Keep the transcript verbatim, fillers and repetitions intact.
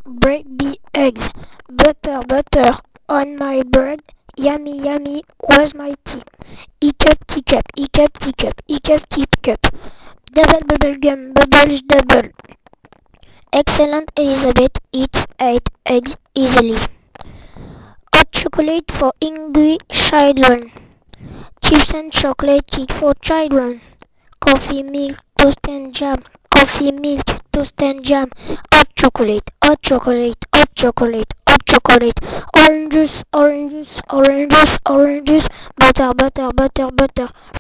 break the eggs, butter, butter on my bread, yummy, yummy was my tea. Hiccup, teacup, hiccup, teacup, hiccup, teacup, double bubble gum, bubbles double. Excellent Elizabeth eats eight eggs easily. Hot chocolate for hungry children. Chips and chocolate cake for children. Coffee, milk, toast and jam. Coffee, milk, toast and jam. Hot chocolate, hot chocolate, hot chocolate, hot chocolate. Oranges, oranges, oranges, oranges. Butter, butter, butter, butter.